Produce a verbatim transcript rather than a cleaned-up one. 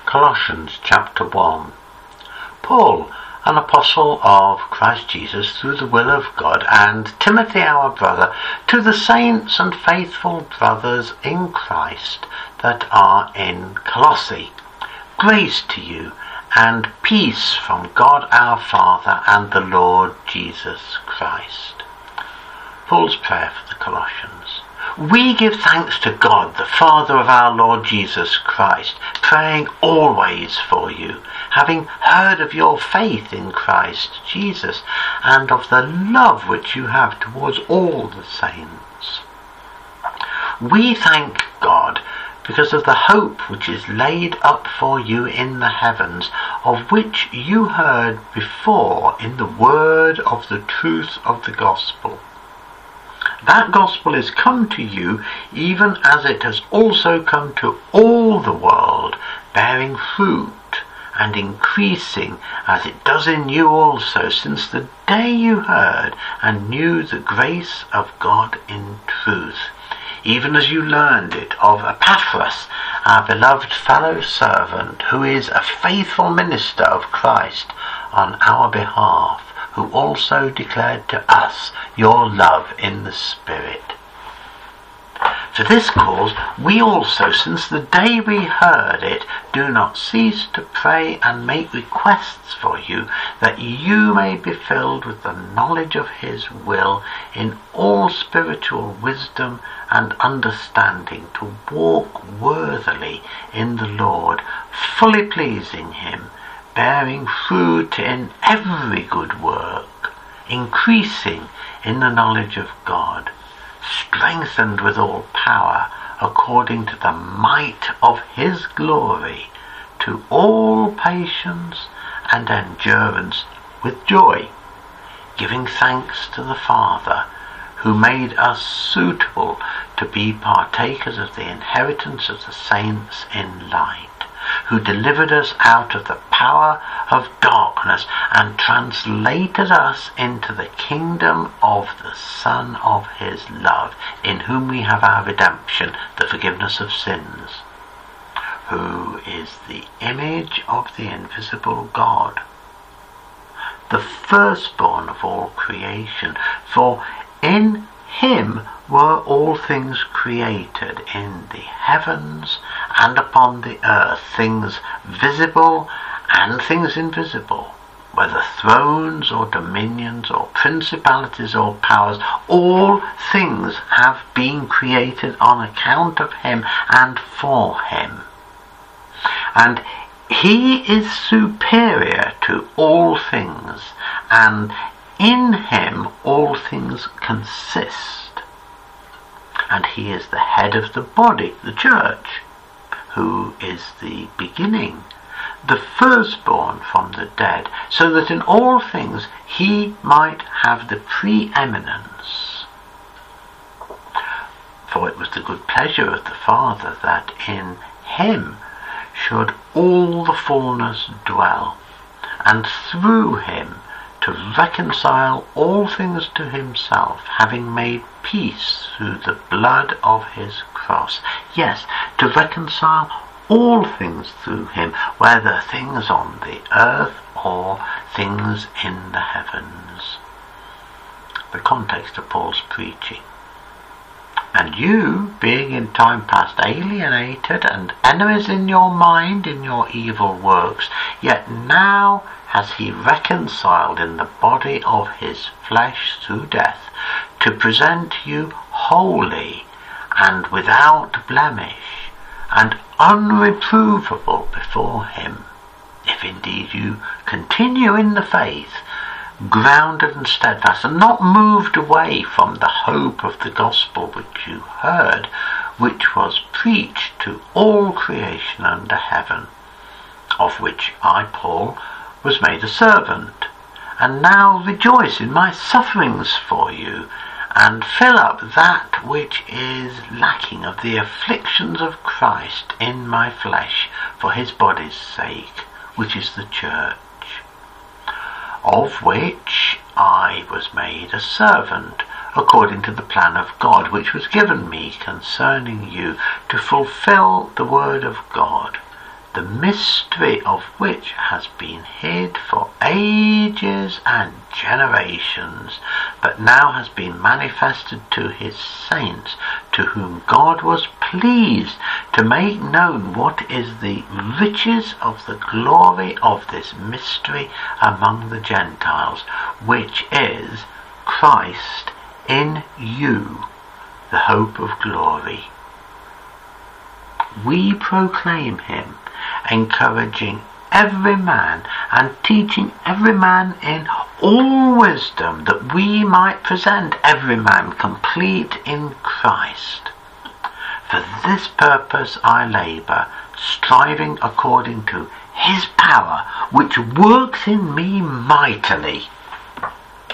Colossians chapter one. Paul, an apostle of Christ Jesus through the will of God, and Timothy our brother, to the saints and faithful brothers in Christ that are in Colossae. Grace to you and peace from God our Father and the Lord Jesus Christ. Paul's prayer for the Colossians. We give thanks to God, the Father of our Lord Jesus Christ, praying always for you, having heard of your faith in Christ Jesus, and of the love which you have towards all the saints. We thank God because of the hope which is laid up for you in the heavens, of which you heard before in the word of the truth of the gospel. That gospel is come to you, even as it has also come to all the world, bearing fruit and increasing, as it does in you also, since the day you heard and knew the grace of God in truth, even as you learned it of Epaphras, our beloved fellow servant, who is a faithful minister of Christ on our behalf, who also declared to us your love in the Spirit. For this cause we also, since the day we heard it, do not cease to pray and make requests for you, that you may be filled with the knowledge of his will in all spiritual wisdom and understanding, to walk worthily in the Lord, fully pleasing him, bearing fruit in every good work, increasing in the knowledge of God, strengthened with all power according to the might of his glory, to all patience and endurance with joy, giving thanks to the Father, who made us suitable to be partakers of the inheritance of the saints in light, who delivered us out of the power of darkness and translated us into the kingdom of the Son of his love, in whom we have our redemption, the forgiveness of sins, who is the image of the invisible God, the firstborn of all creation. For in him were all things created, in the heavens and upon the earth, things visible and things invisible, whether thrones or dominions or principalities or powers. All things have been created on account of him and for him. And he is superior to all things, and in him all things consist. And he is the head of the body, the church, who is the beginning, the firstborn from the dead, so that in all things he might have the preeminence. For it was the good pleasure of the Father that in him should all the fullness dwell, and through him to reconcile all things to himself, having made peace through the blood of his cross. Yes, to reconcile all things through him, whether things on the earth or things in the heavens. The context of Paul's preaching. And you, being in time past alienated and enemies in your mind in your evil works, yet now has he reconciled in the body of his flesh through death, to present you holy and without blemish and unreprovable before him, if indeed you continue in the faith, grounded and steadfast, and not moved away from the hope of the gospel which you heard, which was preached to all creation under heaven, of which I, Paul, was made a servant, and now rejoice in my sufferings for you, and fill up that which is lacking of the afflictions of Christ in my flesh, for his body's sake, which is the church, of which I was made a servant, according to the plan of God, which was given me concerning you, to fulfill the word of God, the mystery of which has been hid for ages and generations, but now has been manifested to his saints, to whom God was pleased to make known what is the riches of the glory of this mystery among the Gentiles, which is Christ in you, the hope of glory. We proclaim him, encouraging every man and teaching every man in all wisdom, that we might present every man complete in Christ. For this purpose I labour, striving according to his power, which works in me mightily.